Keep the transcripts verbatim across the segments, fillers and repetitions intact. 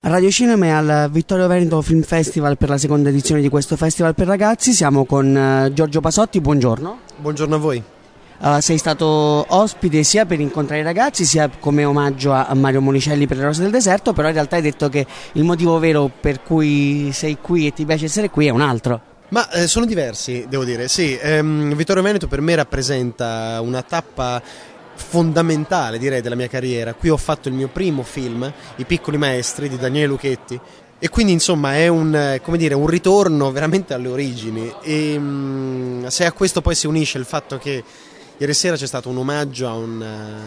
Radio Cinema è al Vittorio Veneto Film Festival per la seconda edizione di questo festival per ragazzi. Siamo con uh, Giorgio Pasotti, buongiorno. Buongiorno a voi. Uh, sei stato ospite sia per incontrare i ragazzi sia come omaggio a, a Mario Monicelli per Le Rose del Deserto, però in realtà hai detto che il motivo vero per cui sei qui e ti piace essere qui è un altro. Ma eh, sono diversi, devo dire, sì. Ehm, Vittorio Veneto per me rappresenta una tappa fondamentale, direi, della mia carriera. Qui ho fatto il mio primo film, I piccoli maestri, di Daniele Lucchetti, e quindi insomma è un, come dire, un ritorno veramente alle origini. E mh, se a questo poi si unisce il fatto che ieri sera c'è stato un omaggio a, un,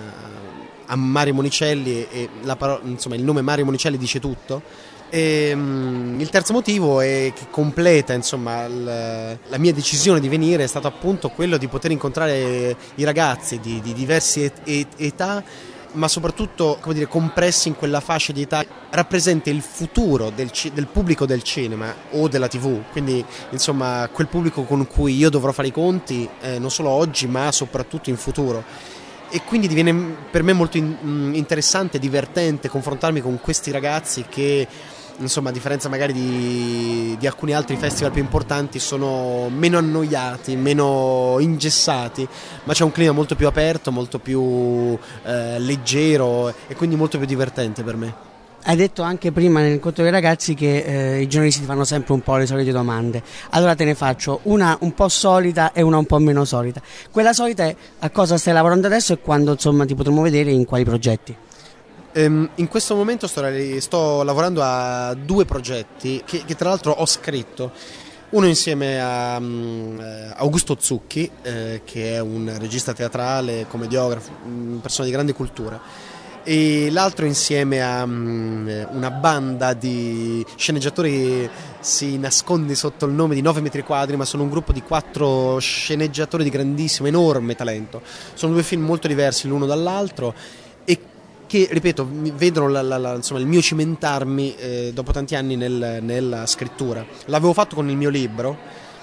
a Mario Monicelli e la parola, insomma, il nome Mario Monicelli dice tutto. E, um, il terzo motivo è che completa insomma l, la mia decisione di venire è stato appunto quello di poter incontrare i ragazzi di, di diverse et, et, età, ma soprattutto, come dire, compressi in quella fascia di età rappresenta il futuro del, del pubblico del cinema o della tivù, quindi insomma quel pubblico con cui io dovrò fare i conti eh, non solo oggi ma soprattutto in futuro. E quindi diviene per me molto in, interessante e divertente confrontarmi con questi ragazzi che, insomma, a differenza magari di, di alcuni altri festival più importanti, sono meno annoiati, meno ingessati, ma c'è un clima molto più aperto, molto più eh, leggero e quindi molto più divertente per me. Hai detto anche prima nell'incontro dei ragazzi che eh, i giornalisti ti fanno sempre un po' le solite domande. Allora te ne faccio una un po' solita e una un po' meno solita. Quella solita è: a cosa stai lavorando adesso e quando, insomma, ti potremo vedere, in quali progetti? Um, in questo momento sto, sto lavorando a due progetti che, che tra l'altro ho scritto. Uno insieme a um, Augusto Zucchi, eh, che è un regista teatrale, commediografo, una persona di grande cultura, e l'altro insieme a um, una banda di sceneggiatori, si nasconde sotto il nome di nove metri quadri, ma sono un gruppo di quattro sceneggiatori di grandissimo, enorme talento. Sono due film molto diversi l'uno dall'altro e che, ripeto, vedono la, la, la, insomma, il mio cimentarmi eh, dopo tanti anni nel, nella scrittura. L'avevo fatto con il mio libro,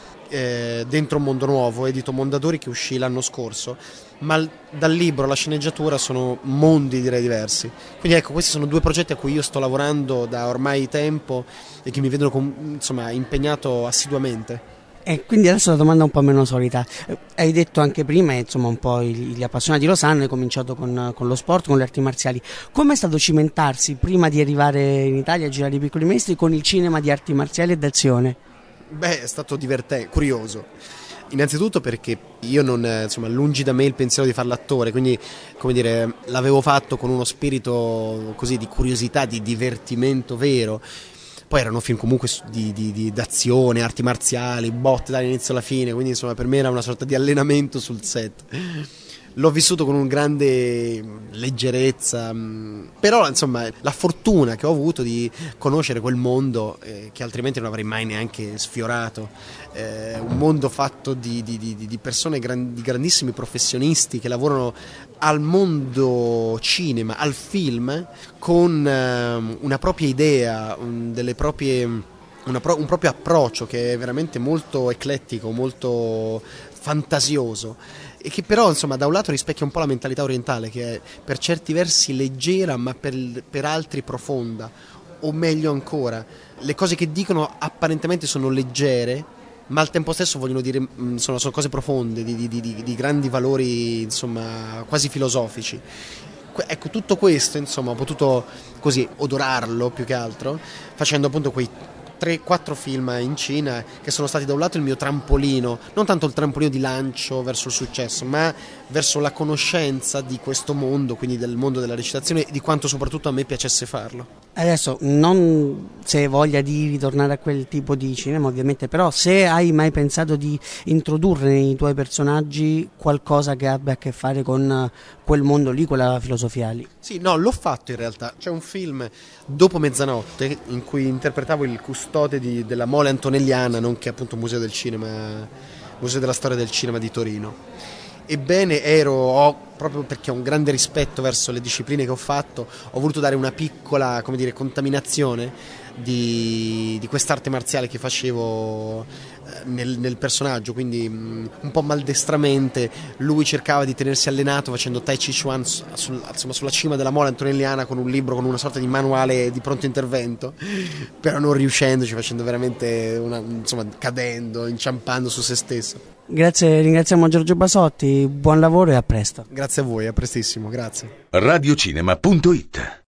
eh, Dentro un mondo nuovo, edito Mondadori, che uscì l'anno scorso, ma dal libro alla sceneggiatura sono mondi, direi, diversi. Quindi ecco, questi sono due progetti a cui io sto lavorando da ormai tempo e che mi vedono com- insomma, impegnato assiduamente. E quindi adesso la domanda è un po' meno solita. Hai detto anche prima, insomma, un po' gli appassionati lo sanno, hai cominciato con, con lo sport, con le arti marziali. Come è stato cimentarsi prima di arrivare in Italia a girare I piccoli maestri con il cinema di arti marziali e d'azione? Beh, è stato divertente, curioso. Innanzitutto perché io non, insomma, lungi da me il pensiero di fare l'attore, quindi, come dire, l'avevo fatto con uno spirito così di curiosità, di divertimento vero. Poi erano film comunque di, di, di d'azione, arti marziali, botte dall'inizio alla fine, quindi insomma per me era una sorta di allenamento sul set. L'ho vissuto con un grande leggerezza, però insomma la fortuna che ho avuto di conoscere quel mondo eh, che altrimenti non avrei mai neanche sfiorato, eh, un mondo fatto di, di, di, di persone, gran, di grandissimi professionisti che lavorano al mondo cinema, al film, con eh, una propria idea, un, delle proprie, una pro, un proprio approccio che è veramente molto eclettico, molto fantasioso, e che però insomma da un lato rispecchia un po' la mentalità orientale, che è per certi versi leggera ma per, per altri profonda, o meglio ancora, le cose che dicono apparentemente sono leggere ma al tempo stesso vogliono dire, sono, sono cose profonde, di, di, di, di grandi valori, insomma, quasi filosofici. Ecco, tutto questo insomma ho potuto così odorarlo più che altro facendo appunto quei tre quattro film in Cina, che sono stati da un lato il mio trampolino, non tanto il trampolino di lancio verso il successo, ma verso la conoscenza di questo mondo, quindi del mondo della recitazione, e di quanto soprattutto a me piacesse farlo. Adesso non se hai voglia di ritornare a quel tipo di cinema ovviamente, però se hai mai pensato di introdurre nei tuoi personaggi qualcosa che abbia a che fare con quel mondo lì, quella filosofia lì. Sì, no, l'ho fatto in realtà. C'è un film, Dopo mezzanotte, in cui interpretavo il custode di, della Mole Antonelliana, nonché appunto Museo del Cinema, Museo della Storia del Cinema di Torino. Ebbene, ero, ho proprio perché ho un grande rispetto verso le discipline che ho fatto, ho voluto dare una piccola, come dire, contaminazione di, di quest'arte marziale che facevo nel, nel personaggio, quindi mh, un po' maldestramente lui cercava di tenersi allenato facendo Tai Chi Chuan sul, insomma, sulla cima della mola antonelliana con un libro, con una sorta di manuale di pronto intervento, però non riuscendoci, facendo veramente una, insomma, cadendo, inciampando su se stesso. Grazie, ringraziamo Giorgio Basotti, buon lavoro e a presto. Grazie a voi, a prestissimo, grazie. radiocinema punto it